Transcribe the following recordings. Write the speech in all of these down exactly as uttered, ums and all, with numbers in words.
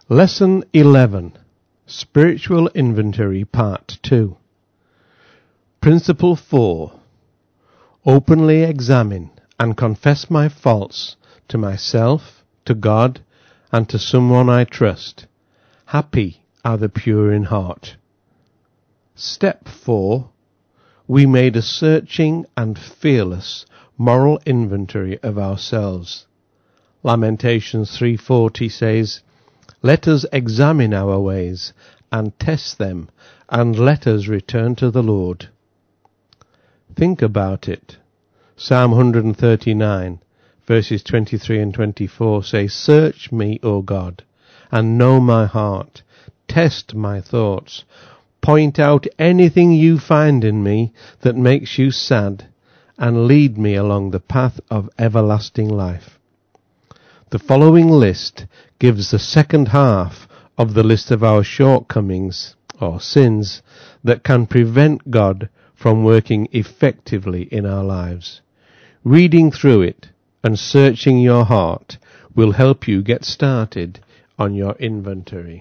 Lesson eleven. Spiritual Inventory Part two. Principle four. Openly examine and confess my faults to myself, to God, and to someone I trust. Happy are the pure in heart. Step four. We made a searching and fearless moral inventory of ourselves. Lamentations three forty says, "Let us examine our ways and test them, and let us return to the Lord." Think about it. Psalm one thirty-nine, verses twenty-three and twenty-four say, "Search me, O God, and know my heart. Test my thoughts. Point out anything you find in me that makes you sad, and lead me along the path of everlasting life." The following list gives the second half of the list of our shortcomings, or sins, that can prevent God from working effectively in our lives. Reading through it and searching your heart will help you get started on your inventory.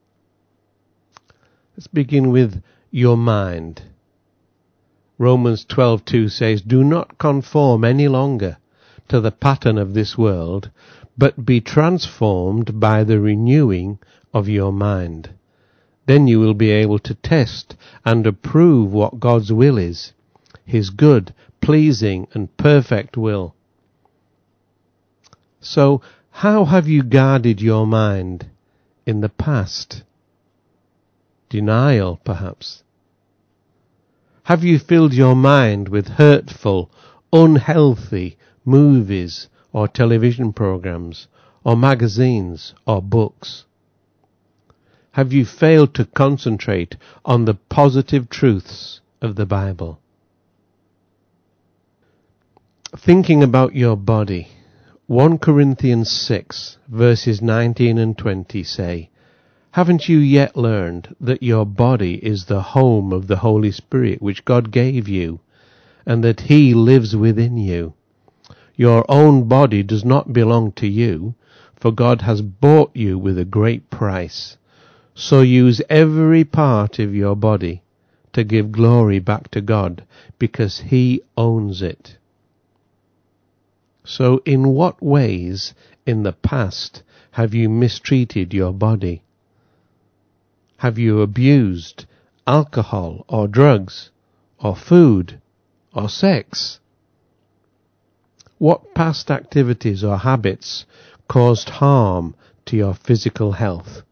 Let's begin with your mind. Romans twelve two says, "Do not conform any longer to the pattern of this world, but be transformed by the renewing of your mind. Then you will be able to test and approve what God's will is, his good, pleasing, and perfect will." So, how have you guarded your mind in the past? Denial, perhaps. Have you filled your mind with hurtful, unhealthy movies or television programs, or magazines or books? Have you failed to concentrate on the positive truths of the Bible? Thinking about your body, First Corinthians six, verses nineteen and twenty say, "Haven't you yet learned that your body is the home of the Holy Spirit which God gave you, and that he lives within you? Your own body does not belong to you, for God has bought you with a great price. So use every part of your body to give glory back to God, because he owns it." So in what ways in the past have you mistreated your body? Have you abused alcohol or drugs or food or sex? What past activities or habits caused harm to your physical health?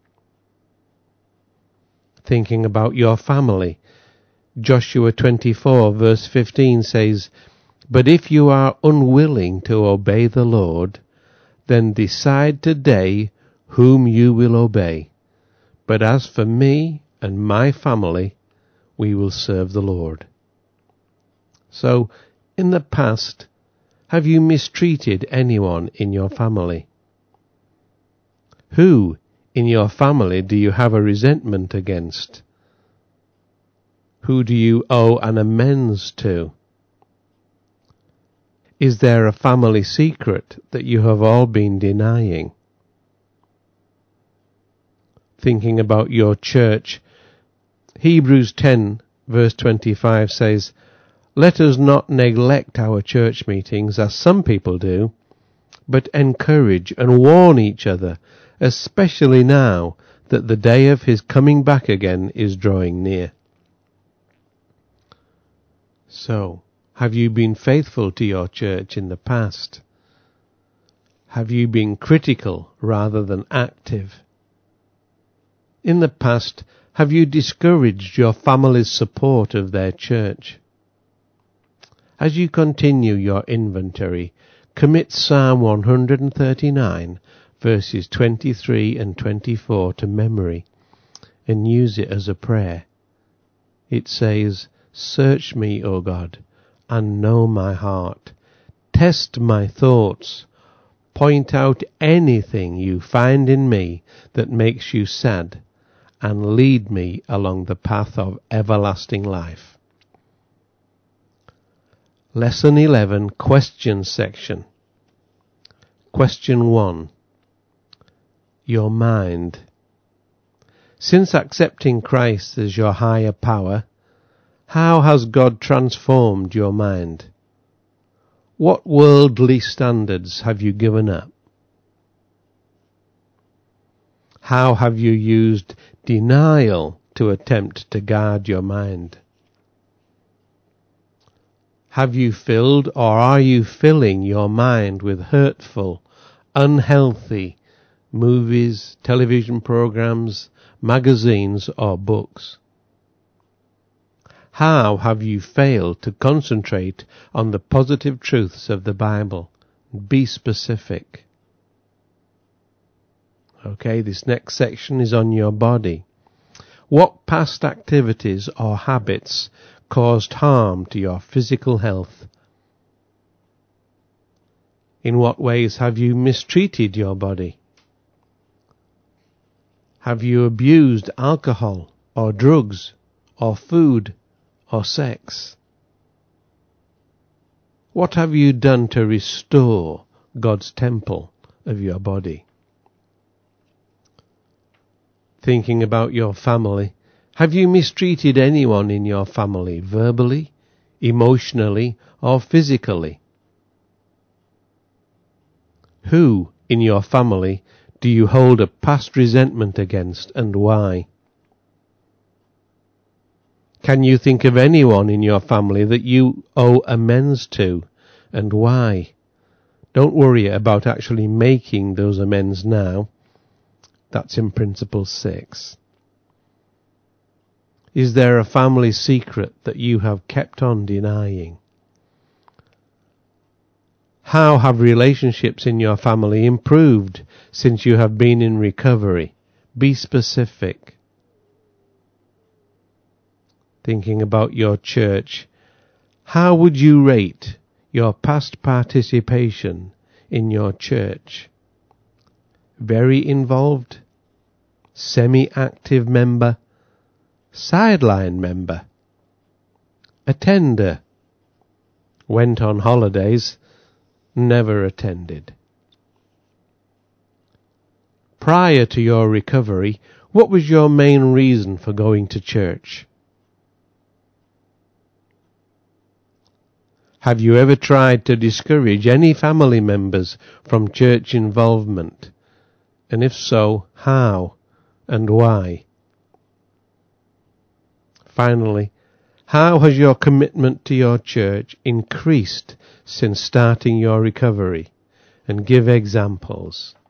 Thinking about your family, Joshua twenty-four verse fifteen says, "But if you are unwilling to obey the Lord, then decide today whom you will obey. But as for me and my family, we will serve the Lord." So, in the past, have you mistreated anyone in your family? Who in your family do you have a resentment against? Who do you owe an amends to? Is there a family secret that you have all been denying? Thinking about your church, Hebrews ten verse twenty-five says, "Let us not neglect our church meetings as some people do, but encourage and warn each other, especially now that the day of his coming back again is drawing near." So, have you been faithful to your church in the past? Have you been critical rather than active? In the past, have you discouraged your family's support of their church? As you continue your inventory, commit Psalm one thirty-nine, verses twenty-three and twenty-four to memory, and use it as a prayer. It says, "Search me, O God, and know my heart. Test my thoughts. Point out anything you find in me that makes you sad, and lead me along the path of everlasting life." Lesson eleven, Question Section. Question one. your mind. Since accepting Christ as your higher power, how has God transformed your mind? What worldly standards have you given up? How have you used denial to attempt to guard your mind? Have you filled or are you filling your mind with hurtful, unhealthy movies, television programs, magazines or books? How have you failed to concentrate on the positive truths of the Bible? Be specific. Okay, this next section is on your body. What past activities or habits caused harm to your physical health? In what ways have you mistreated your body? Have you abused alcohol or drugs or food or sex? What have you done to restore God's temple of your body? Thinking about your family, have you mistreated anyone in your family verbally, emotionally, or physically? Who in your family do you hold a past resentment against, and why? Can you think of anyone in your family that you owe amends to, and why? Don't worry about actually making those amends now. That's in Principle six. Is there a family secret that you have kept on denying? How have relationships in your family improved since you have been in recovery? Be specific. Thinking about your church, how would you rate your past participation in your church? Very involved, semi-active member, sideline member, attender, went on holidays, never attended. Prior to your recovery, what was your main reason for going to church? Have you ever tried to discourage any family members from church involvement? And if so, how and why? Finally, how has your commitment to your church increased since starting your recovery? And give examples.